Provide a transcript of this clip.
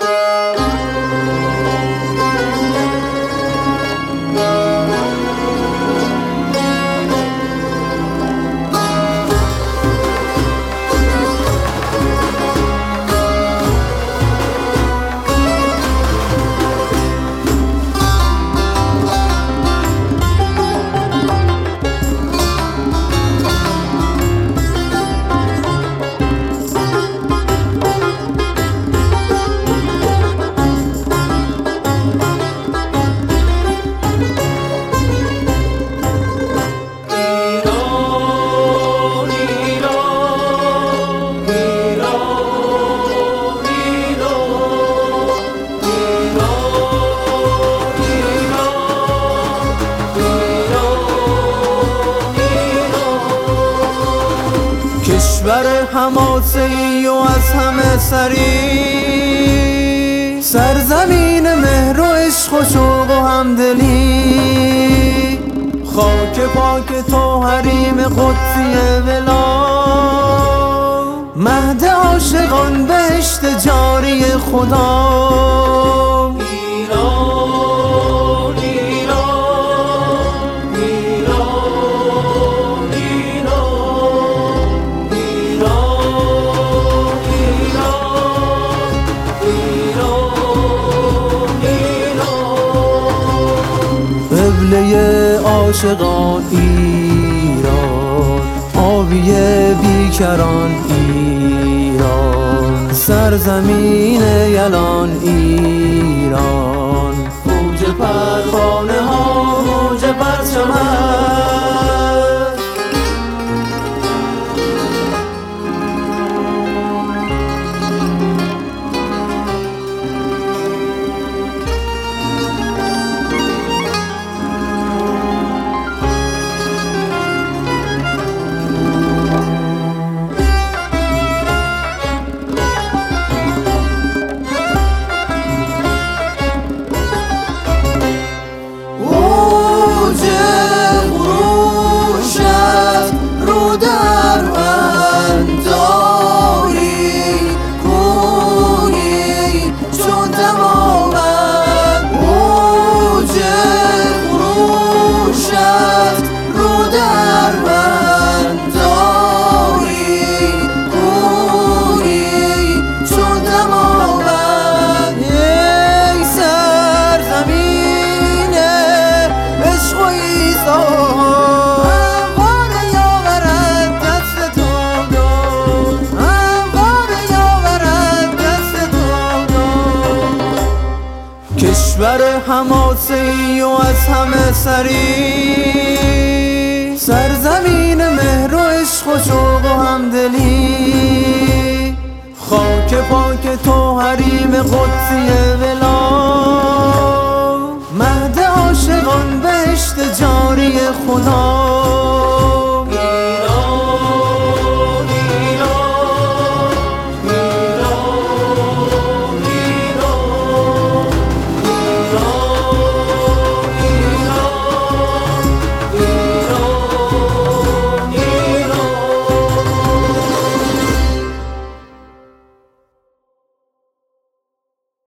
کشور حماسه‌ای و از همه سری، سرزمین مهر و عشق و شوق و همدلی، خاک پاک تو حریم قدسی ولا، مهد عاشقان بهشت جاری خدا. قبله عاشقان ایران، آبی بیکران ایران، سرزمین یلان ایران، موج پروانه ها موج پرچمت. کشور حماسه‌ای و از همه سری، سرزمین مهر و عشق و شوق و همدلی، خاک پاک تو حریم قدسی ولا، مهد عاشقان بهشت جاری خدا.